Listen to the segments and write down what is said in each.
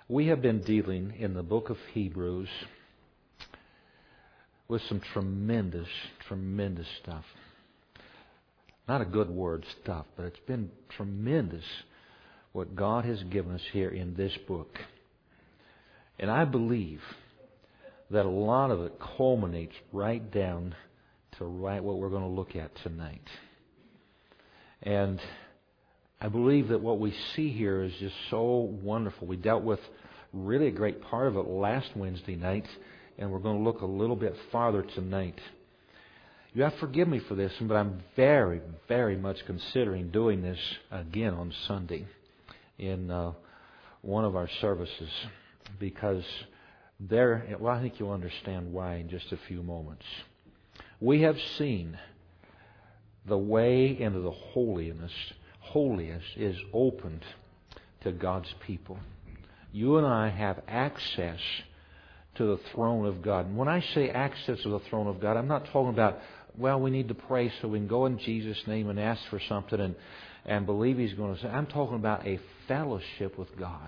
We have been dealing in the book of Hebrews with some tremendous stuff. Not a good word, stuff, but it's been tremendous what God has given us here in this book. And I believe that a lot of it culminates right down to what we're going to look at tonight. And I believe that what we see here is just so wonderful. We dealt with really a great part of it last Wednesday night, and we're going to look a little bit farther tonight. You have to forgive me for this, but I'm very, very much considering doing this again on Sunday in one of our services, because I think you'll understand why in just a few moments. We have seen the way into the holiest is opened to God's people. You and I have access to the throne of God. And when I say access to the throne of God, I'm not talking about, we need to pray so we can go in Jesus' name and ask for something and believe He's going to say. I'm talking about a fellowship with God.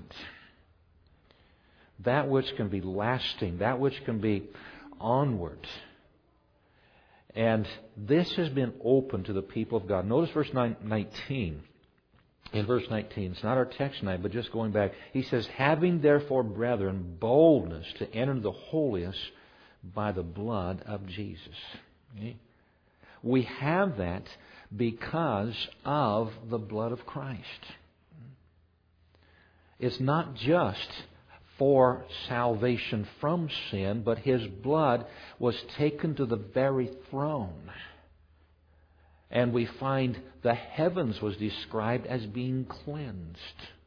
That which can be lasting, that which can be onward. And this has been open to the people of God. Notice verse 19. In verse 19, it's not our text tonight, but just going back. He says, having therefore, brethren, boldness to enter the holiest by the blood of Jesus. Okay? We have that because of the blood of Christ. It's not just for salvation from sin, but His blood was taken to the very throne. And we find the heavens was described as being cleansed.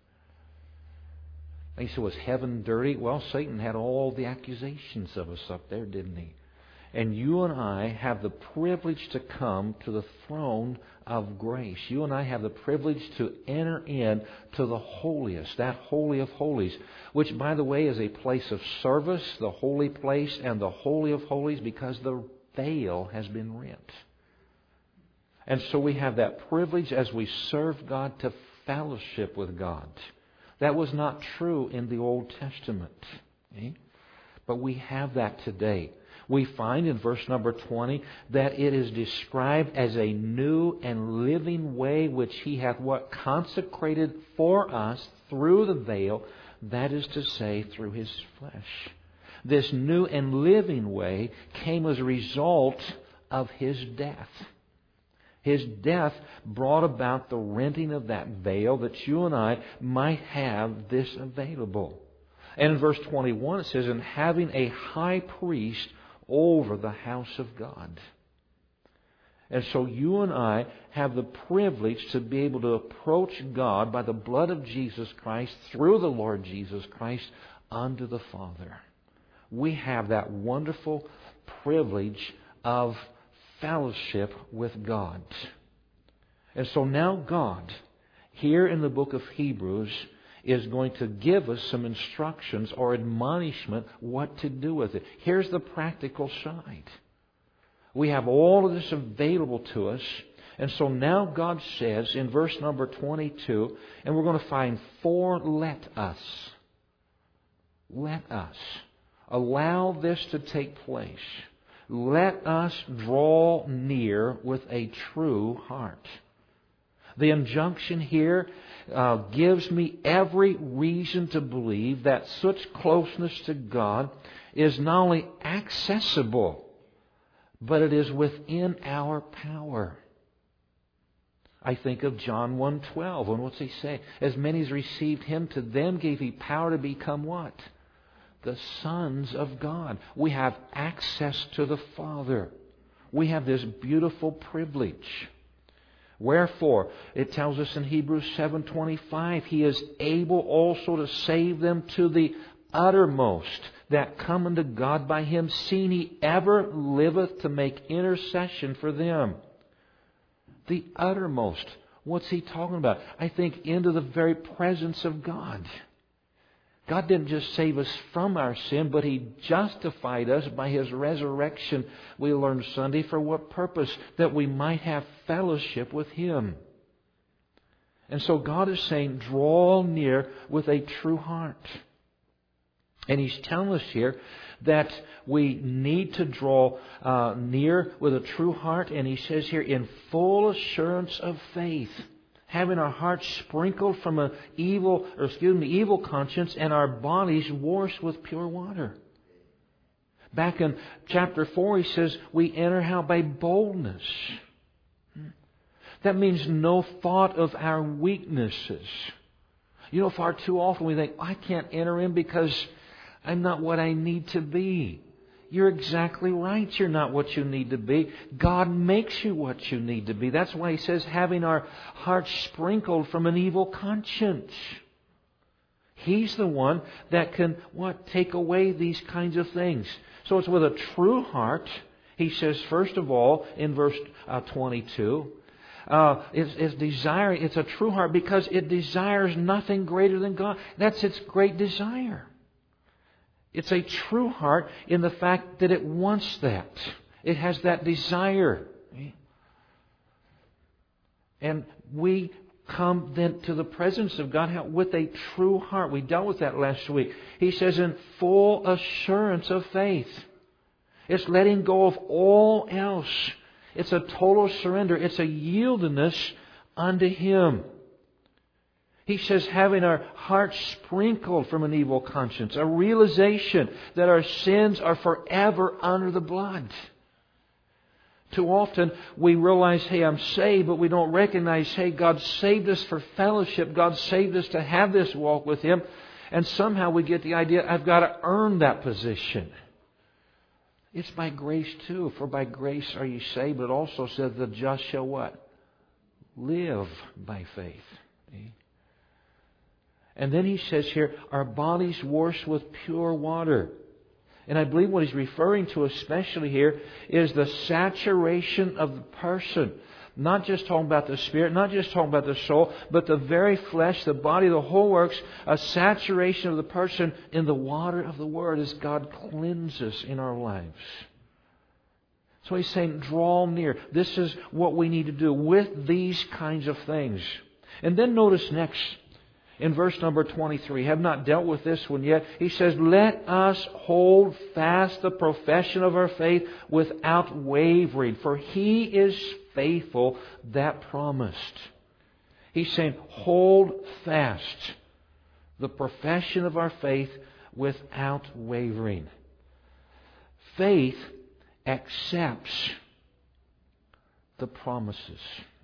They said, was heaven dirty? Well, Satan had all the accusations of us up there, didn't he? And you and I have the privilege to come to the throne of grace. You and I have the privilege to enter in to the holiest, that holy of holies, which, by the way, is a place of service, the holy place and the holy of holies, because the veil has been rent. And so we have that privilege as we serve God to fellowship with God. That was not true in the Old Testament. Okay? But we have that today. We find in verse number 20 that it is described as a new and living way which He hath consecrated for us through the veil, that is to say, through His flesh. This new and living way came as a result of His death. His death brought about the renting of that veil that you and I might have this available. And in verse 21 it says, and having a high priest over the house of God. And so you and I have the privilege to be able to approach God by the blood of Jesus Christ, through the Lord Jesus Christ, unto the Father. We have that wonderful privilege of fellowship with God. And so now God, here in the book of Hebrews, is going to give us some instructions or admonishment what to do with it. Here's the practical side. We have all of this available to us. And so now God says in verse number 22, and we're going to find 4 let us. Let us. Allow this to take place. Let us draw near with a true heart. The injunction here gives me every reason to believe that such closeness to God is not only accessible, but it is within our power. I think of John 1:12, and what's He say? As many as received Him, to them gave He power to become what? The sons of God. We have access to the Father. We have this beautiful privilege. Wherefore, it tells us in Hebrews 7:25, He is able also to save them to the uttermost that come unto God by Him, seeing He ever liveth to make intercession for them. The uttermost. What's He talking about? I think into the very presence of God. God didn't just save us from our sin, but He justified us by His resurrection. We learned Sunday for what purpose? That we might have fellowship with Him. And so God is saying, draw near with a true heart. And He's telling us here that we need to draw near with a true heart. And He says here, in full assurance of faith, having our hearts sprinkled from an evil conscience, and our bodies washed with pure water. Back in chapter 4, He says, we enter how? By boldness. That means no thought of our weaknesses. You know, far too often we think, I can't enter in because I'm not what I need to be. You're exactly right. You're not what you need to be. God makes you what you need to be. That's why He says, having our hearts sprinkled from an evil conscience. He's the one that can, take away these kinds of things. So it's with a true heart. He says, first of all, in verse 22, it's a true heart because it desires nothing greater than God. That's its great desire. It's a true heart in the fact that it wants that. It has that desire. And we come then to the presence of God with a true heart. We dealt with that last week. He says, in full assurance of faith. It's letting go of all else. It's a total surrender. It's a yieldedness unto Him. He says, having our hearts sprinkled from an evil conscience, a realization that our sins are forever under the blood. Too often we realize, hey, I'm saved, but we don't recognize, hey, God saved us for fellowship. God saved us to have this walk with Him. And somehow we get the idea, I've got to earn that position. It's by grace too. For by grace are you saved. But it also says the just shall what? Live by faith. And then He says here, our bodies washed with pure water. And I believe what He's referring to especially here is the saturation of the person. Not just talking about the spirit, not just talking about the soul, but the very flesh, the body, the whole works, a saturation of the person in the water of the Word as God cleanses in our lives. So He's saying, draw near. This is what we need to do with these kinds of things. And then notice next, in verse number 23, have not dealt with this one yet. He says, let us hold fast the profession of our faith without wavering, for He is faithful that promised. He's saying, hold fast the profession of our faith without wavering. Faith accepts the promises.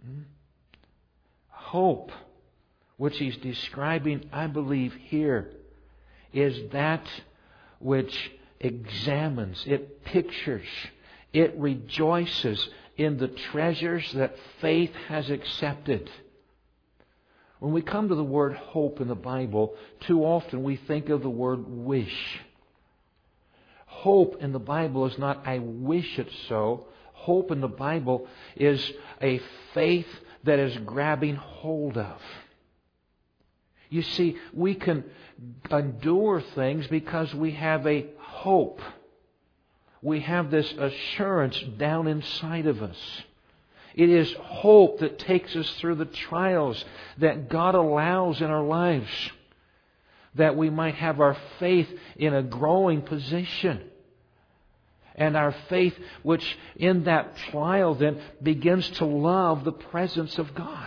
Hope, which He's describing, I believe, here, is that which examines, it pictures, it rejoices in the treasures that faith has accepted. When we come to the word hope in the Bible, too often we think of the word wish. Hope in the Bible is not I wish it so. Hope in the Bible is a faith that is grabbing hold of. You see, we can endure things because we have a hope. We have this assurance down inside of us. It is hope that takes us through the trials that God allows in our lives, that we might have our faith in a growing position. And our faith, which in that trial then begins to love the presence of God.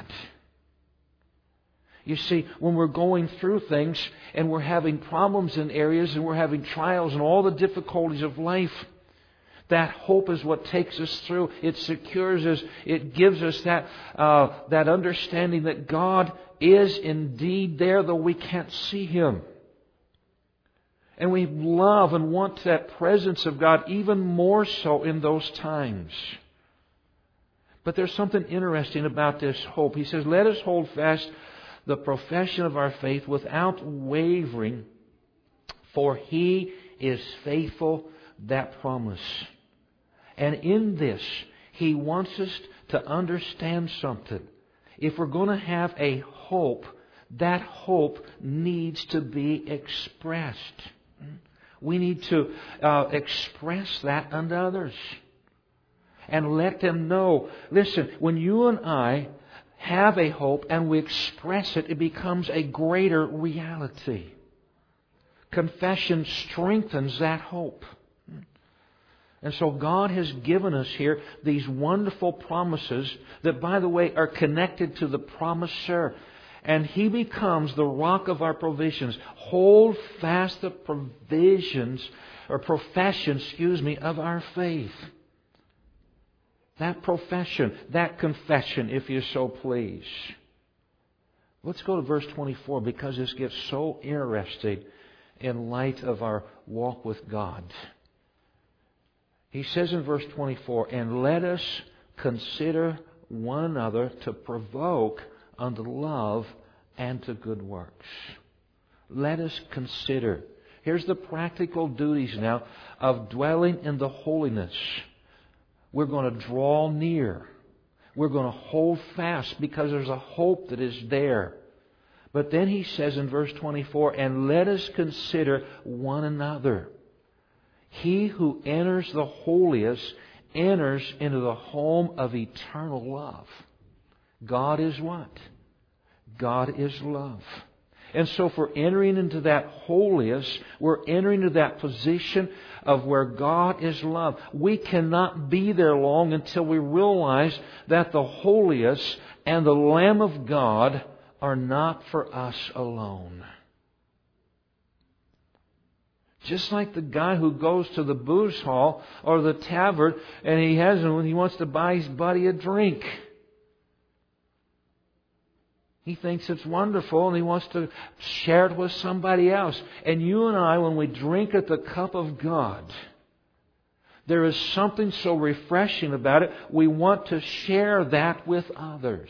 You see, when we're going through things and we're having problems in areas and we're having trials and all the difficulties of life, that hope is what takes us through. It secures us. It gives us that understanding that God is indeed there, though we can't see Him. And we love and want that presence of God even more so in those times. But there's something interesting about this hope. He says, let us hold fast the profession of our faith without wavering, for He is faithful that promise. And in this, He wants us to understand something. If we're going to have a hope, that hope needs to be expressed. We need to express that unto others. And let them know, listen, when you and I have a hope and we express it, it becomes a greater reality. Confession strengthens that hope. And so God has given us here these wonderful promises that, by the way, are connected to the promiser. And He becomes the rock of our provisions. Hold fast the provisions, or profession, of our faith. That profession, that confession, if you so please. Let's go to verse 24, because this gets so interesting in light of our walk with God. He says in verse 24, "And let us consider one another to provoke unto love and to good works." Let us consider. Here's the practical duties now of dwelling in the holiness. We're going to draw near. We're going to hold fast because there's a hope that is there. But then he says in verse 24, "And let us consider one another." He who enters the holiest enters into the home of eternal love. God is what? God is love. And so if we're entering into that holiest, we're entering into that position of where God is love. We cannot be there long until we realize that the holiest and the Lamb of God are not for us alone. Just like the guy who goes to the booze hall or the tavern and he wants to buy his buddy a drink. He thinks it's wonderful and he wants to share it with somebody else. And you and I, when we drink at the cup of God, there is something so refreshing about it. We want to share that with others.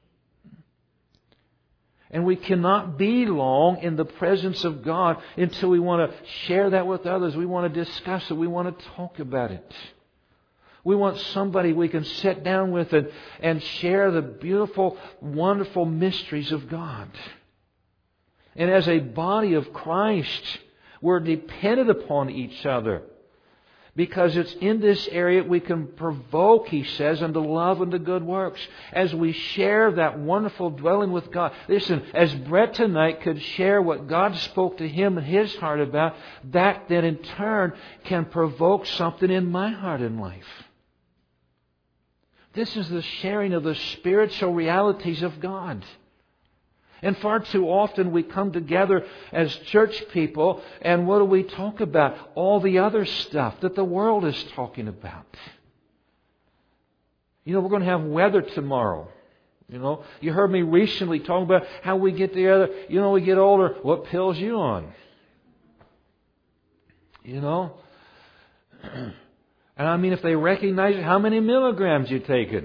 And we cannot be long in the presence of God until we want to share that with others. We want to discuss it. We want to talk about it. We want somebody we can sit down with and share the beautiful, wonderful mysteries of God. And as a body of Christ, we're dependent upon each other. Because it's in this area we can provoke, he says, unto love and to good works. As we share that wonderful dwelling with God. Listen, as Brett tonight could share what God spoke to him in his heart about, that then in turn can provoke something in my heart and life. This is the sharing of the spiritual realities of God. And far too often we come together as church people and what do we talk about? All the other stuff that the world is talking about. You know, we're going to have weather tomorrow. You know, you heard me recently talking about how we get together. You know, we get older. What pills you on? You know? And I mean, if they recognize it, how many milligrams you taking?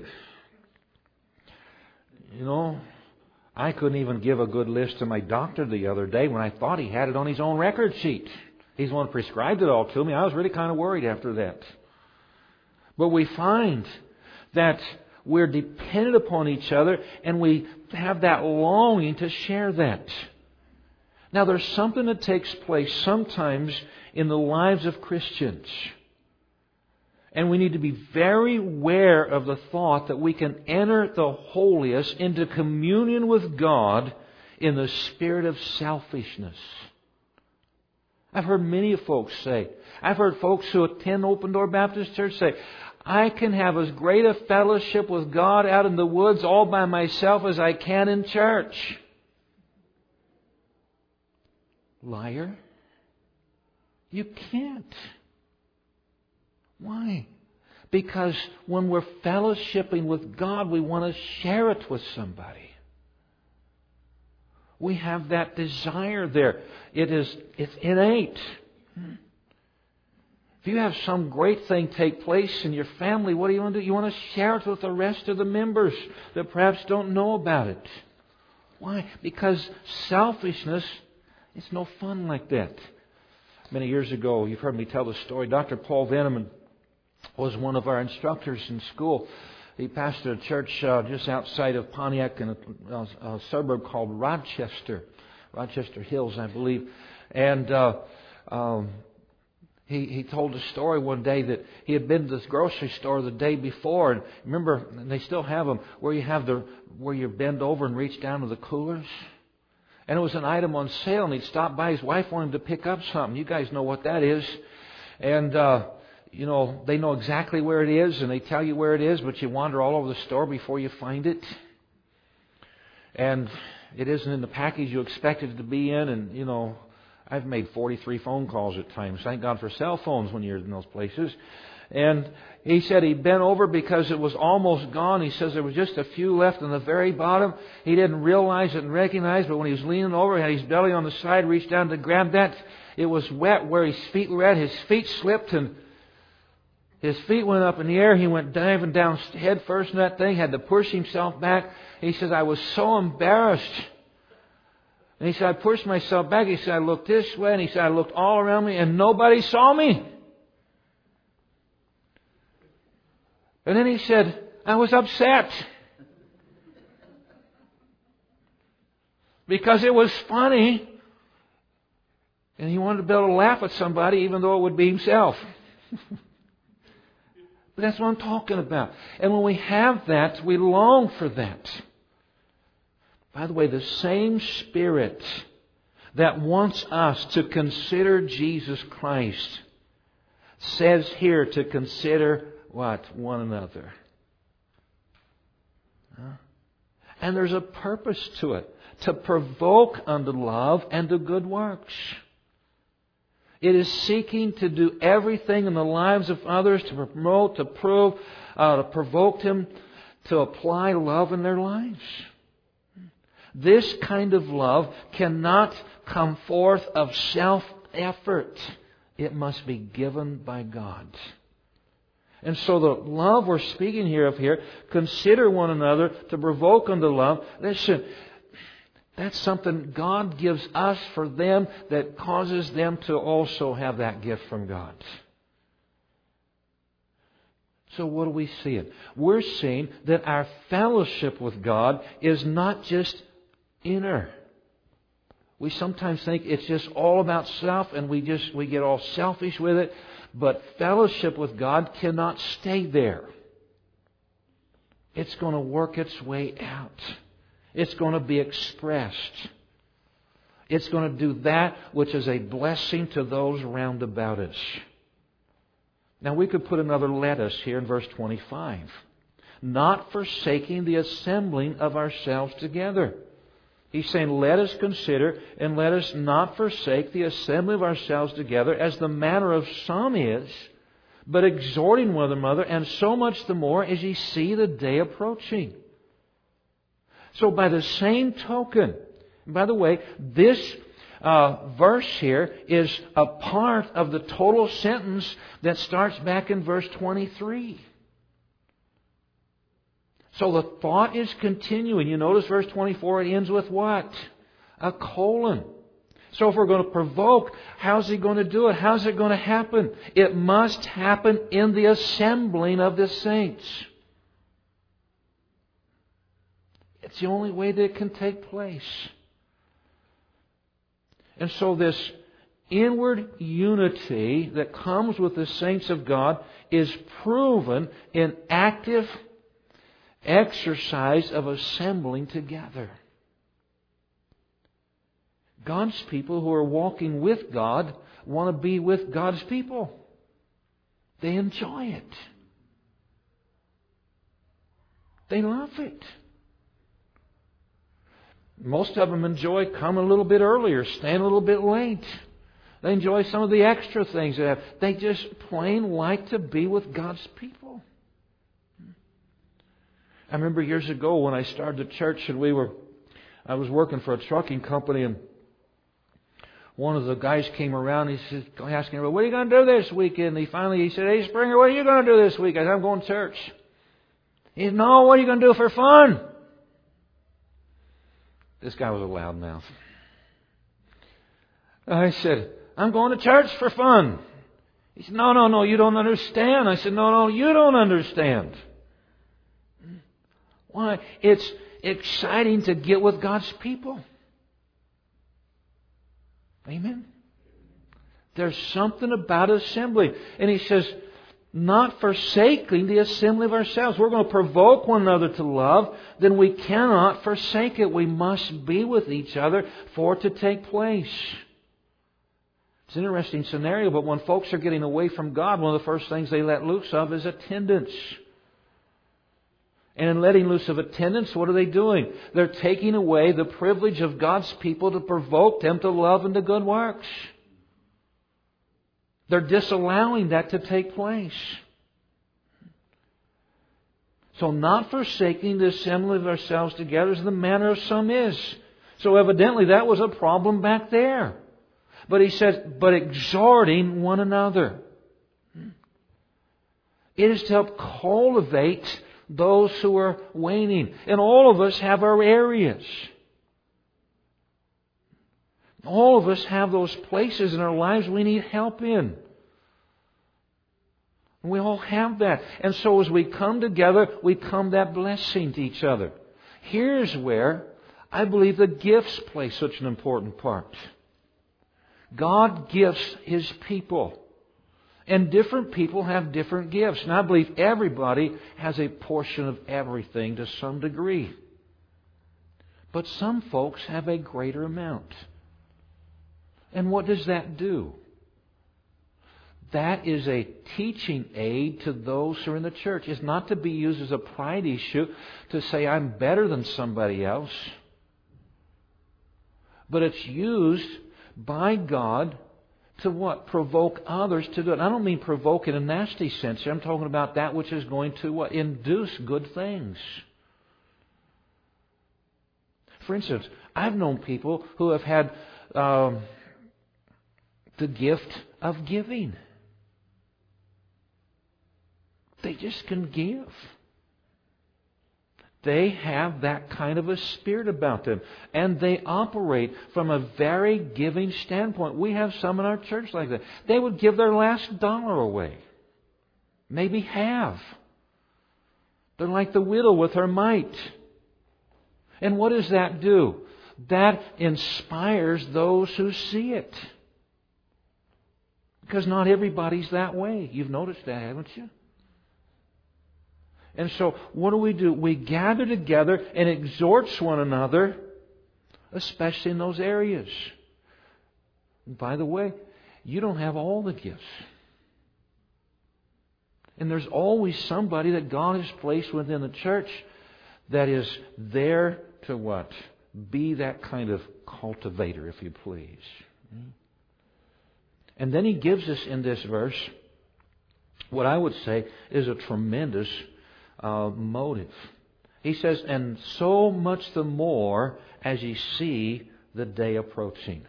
You know? I couldn't even give a good list to my doctor the other day when I thought he had it on his own record sheet. He's the one who prescribed it all to me. I was really kind of worried after that. But we find that we're dependent upon each other and we have that longing to share that. Now there's something that takes place sometimes in the lives of Christians. And we need to be very aware of the thought that we can enter the holiest into communion with God in the spirit of selfishness. I've heard many folks say, I've heard folks who attend Open Door Baptist Church say, I can have as great a fellowship with God out in the woods all by myself as I can in church. Liar. You can't. Why? Because when we're fellowshipping with God, we want to share it with somebody. We have that desire there. It's innate. If you have some great thing take place in your family, what do you want to do? You want to share it with the rest of the members that perhaps don't know about it. Why? Because selfishness, it's no fun like that. Many years ago, you've heard me tell the story, Dr. Paul Veneman was one of our instructors in school. He pastored a church just outside of Pontiac in a suburb called Rochester Hills, I believe. And he told a story one day that he had been to this grocery store the day before. And remember, they still have them, where you bend over and reach down to the coolers. And it was an item on sale, and he'd stop by. His wife wanted him to pick up something. You guys know what that is. And, they know exactly where it is, and they tell you where it is, but you wander all over the store before you find it. And it isn't in the package you expected it to be in, and, I've made 43 phone calls at times. Thank God for cell phones when you're in those places. And he said he bent over because it was almost gone. He says there was just a few left on the very bottom. He didn't realize it and recognize, but when he was leaning over, he had his belly on the side, reached down to grab that. It was wet where his feet were at. His feet slipped and his feet went up in the air. He went diving down head first in that thing, had to push himself back. He says, I was so embarrassed. And he said, I pushed myself back. He said, I looked this way, and he said, I looked all around me, and nobody saw me. And then he said, I was upset. Because it was funny. And he wanted to be able to laugh at somebody, even though it would be himself. But that's what I'm talking about. And when we have that, we long for that. By the way, the same Spirit that wants us to consider Jesus Christ says here to consider what? One another. And there's a purpose to it. To provoke unto love and to good works. It is seeking to do everything in the lives of others to promote, to prove, to provoke them to apply love in their lives. This kind of love cannot come forth of self-effort. It must be given by God. And so the love we're speaking here of here, consider one another to provoke unto love. Listen, that's something God gives us for them that causes them to also have that gift from God. So what are we seeing? We're seeing that our fellowship with God is not just inner. We sometimes think it's just all about self and we get all selfish with it. But fellowship with God cannot stay there. It's going to work its way out. It's going to be expressed. It's going to do that which is a blessing to those round about us. Now we could put another let us here in verse 25. Not forsaking the assembling of ourselves together. He's saying, let us consider and let us not forsake the assembly of ourselves together as the manner of some is, but exhorting one another, and so much the more as ye see the day approaching. So by the same token, by the way, this verse here is a part of the total sentence that starts back in verse 23. So the thought is continuing. You notice verse 24, it ends with what? A colon. So if we're going to provoke, how's He going to do it? How's it going to happen? It must happen in the assembling of the saints. It's the only way that it can take place. And so this inward unity that comes with the saints of God is proven in active exercise of assembling together. God's people who are walking with God want to be with God's people. They enjoy it. They love it. Most of them enjoy coming a little bit earlier, staying a little bit late. They enjoy some of the extra things they have. They just plain like to be with God's people. I remember years ago when I started the church and I was working for a trucking company, and one of the guys came around and he said, asking everybody, what are you going to do this weekend? And he said, hey Springer, what are you going to do this weekend? I'm going to church. He said, no, what are you going to do for fun? This guy was a loudmouth. I said, I'm going to church for fun. He said, no, you don't understand. I said, no, you don't understand. Why? It's exciting to get with God's people. Amen? There's something about assembly. And he says, not forsaking the assembly of ourselves. We're going to provoke one another to love, then we cannot forsake it. We must be with each other for it to take place. It's an interesting scenario, but when folks are getting away from God, one of the first things they let loose of is attendance. And in letting loose of attendance, what are they doing? They're taking away the privilege of God's people to provoke them to love and to good works. They're disallowing that to take place. So not forsaking the assembly of ourselves together as the manner of some is. So evidently that was a problem back there. But he says, but exhorting one another. It is to help cultivate those who are waning. And all of us have our areas. All of us have those places in our lives we need help in. We all have that. And so as we come together, we come that blessing to each other. Here's where I believe the gifts play such an important part. God gifts His people. And different people have different gifts. And I believe everybody has a portion of everything to some degree. But some folks have a greater amount. And what does that do? That is a teaching aid to those who are in the church. It's not to be used as a pride issue to say I'm better than somebody else. But it's used by God to what? Provoke others to do it. I don't mean provoke in a nasty sense. I'm talking about that which is going to what? Induce good things. For instance, I've known people who have had the gift of giving. They just can give. They have that kind of a spirit about them. And they operate from a very giving standpoint. We have some in our church like that. They would give their last dollar away. Maybe half. They're like the widow with her mite. And what does that do? That inspires those who see it. Because not everybody's that way. You've noticed that, haven't you? And so, what do? We gather together and exhort one another, especially in those areas. And by the way, you don't have all the gifts. And there's always somebody that God has placed within the church that is there to what? Be that kind of cultivator, if you please. And then he gives us in this verse what I would say is a tremendous motive. He says, and so much the more as ye see the day approaching.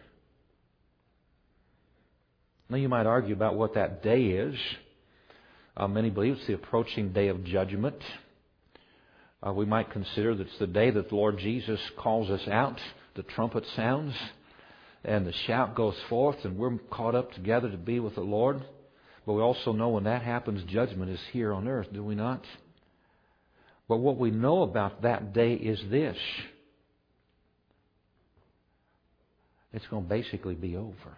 Now you might argue about what that day is. Many believe it's the approaching day of judgment. We might consider that it's the day that the Lord Jesus calls us out. The trumpet sounds and the shout goes forth and we're caught up together to be with the Lord. But we also know when that happens, judgment is here on earth, do we not? But what we know about that day is this. It's going to basically be over.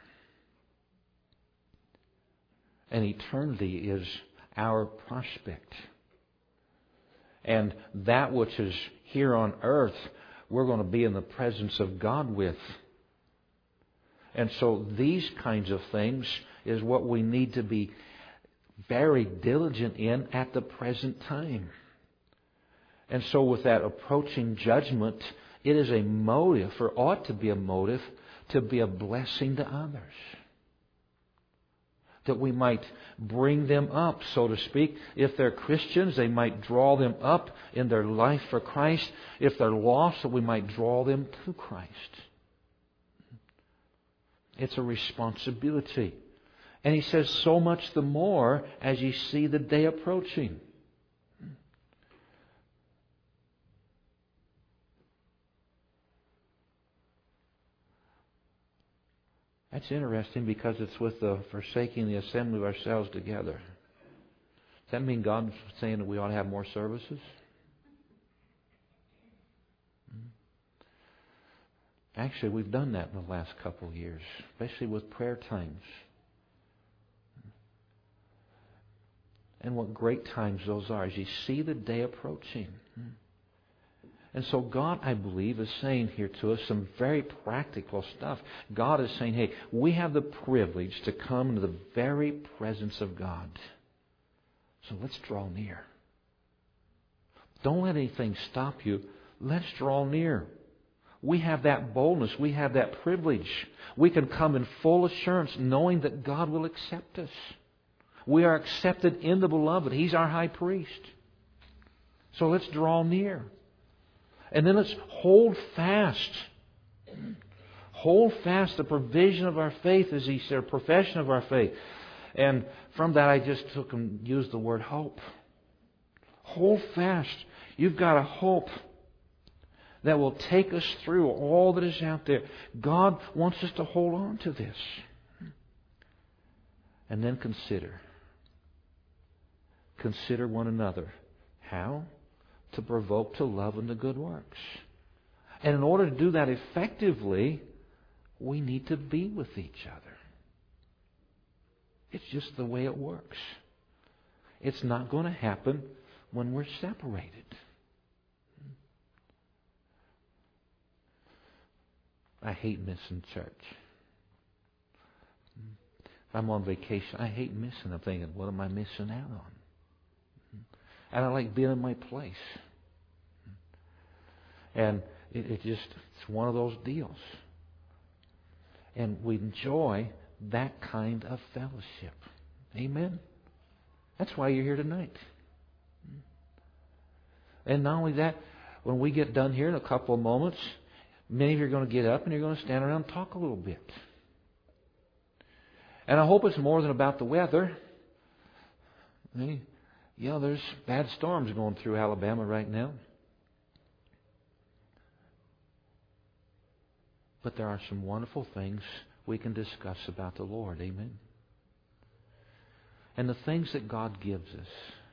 And eternity is our prospect. And that which is here on earth, we're going to be in the presence of God with. And so these kinds of things is what we need to be very diligent in at the present time. And so with that approaching judgment, it is a motive, or ought to be a motive, to be a blessing to others. That we might bring them up, so to speak. If they're Christians, they might draw them up in their life for Christ. If they're lost, that we might draw them to Christ. It's a responsibility. And he says, so much the more as you see the day approaching. That's interesting because it's with the forsaking the assembly of ourselves together. Does that mean God's saying that we ought to have more services? Actually, we've done that in the last couple of years, especially with prayer times. And what great times those are as you see the day approaching. And so God, I believe, is saying here to us some very practical stuff. God is saying, hey, we have the privilege to come into the very presence of God. So let's draw near. Don't let anything stop you. Let's draw near. We have that boldness. We have that privilege. We can come in full assurance knowing that God will accept us. We are accepted in the Beloved. He's our high priest. So let's draw near. And then let's hold fast. Hold fast the provision of our faith, as he said, profession of our faith. And from that I just took and used the word hope. Hold fast. You've got a hope that will take us through all that is out there. God wants us to hold on to this. And then consider. Consider one another. How? To provoke to love and to good works. And in order to do that effectively, we need to be with each other. It's just the way it works. It's not going to happen when we're separated. I hate missing church. If I'm on vacation, I hate missing. I'm thinking, what am I missing out on? And I like being in my place. And it's one of those deals. And we enjoy that kind of fellowship. Amen? That's why you're here tonight. And not only that, when we get done here in a couple of moments, many of you are going to get up and you're going to stand around and talk a little bit. And I hope it's more than about the weather. There's bad storms going through Alabama right now. But there are some wonderful things we can discuss about the Lord. Amen. And the things that God gives us.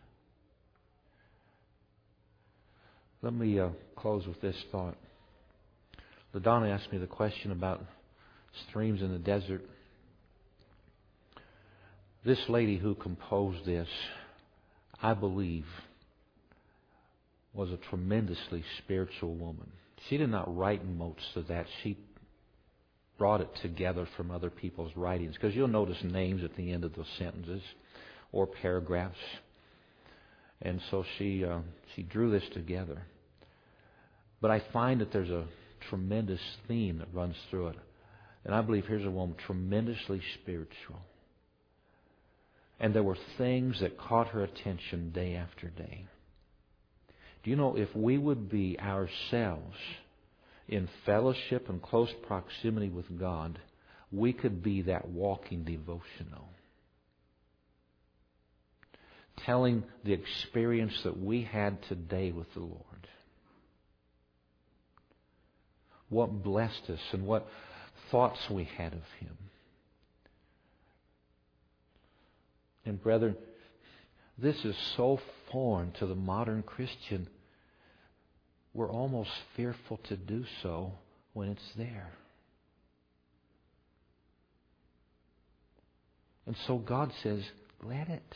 Let me close with this thought. LaDonna asked me the question about streams in the desert. This lady who composed this, I believe, was a tremendously spiritual woman. She did not write most of that. She brought it together from other people's writings. Because you'll notice names at the end of those sentences or paragraphs. And so she drew this together. But I find that there's a tremendous theme that runs through it. And I believe here's a woman tremendously spiritual. And there were things that caught her attention day after day. Do you know, if we would be ourselves in fellowship and close proximity with God, we could be that walking devotional. Telling the experience that we had today with the Lord. What blessed us and what thoughts we had of Him. And brethren, this is so foreign to the modern Christian, we're almost fearful to do so when it's there. And so God says, let it.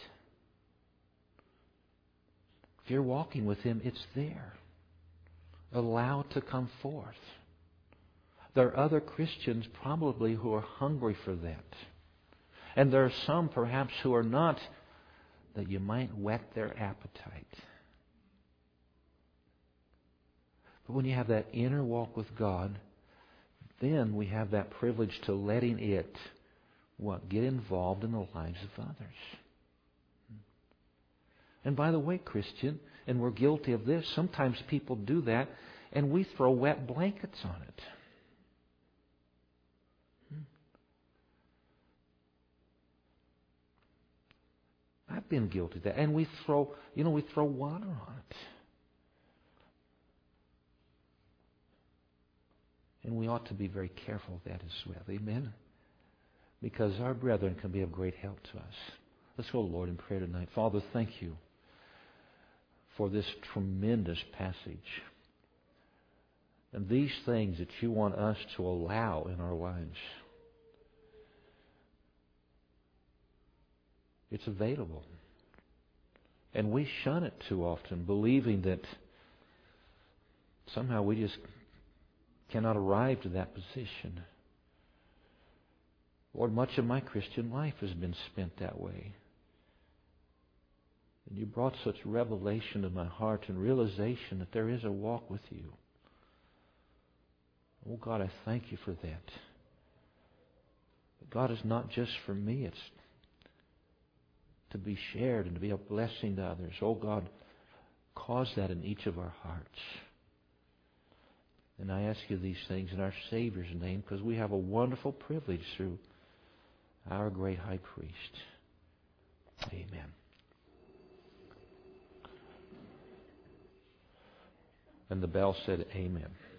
If you're walking with Him, it's there. Allow it to come forth. There are other Christians probably who are hungry for that. And there are some perhaps who are not, that you might whet their appetite. But when you have that inner walk with God, then we have that privilege to letting it, get involved in the lives of others. And by the way, Christian, and we're guilty of this, sometimes people do that and we throw wet blankets on it. I've been guilty of that. And we throw water on it. And we ought to be very careful of that as well. Amen? Because our brethren can be of great help to us. Let's go, Lord, in prayer tonight. Father, thank You for this tremendous passage. And these things that You want us to allow in our lives. It's available. And we shun it too often, believing that somehow we just cannot arrive to that position. Lord, much of my Christian life has been spent that way. And you brought such revelation to my heart and realization that there is a walk with you. Oh God, I thank you for that. But God, is not just for me. It's to be shared and to be a blessing to others. Oh God, cause that in each of our hearts. And I ask you these things in our Savior's name, because we have a wonderful privilege through our great high priest. Amen. And the bell said, Amen.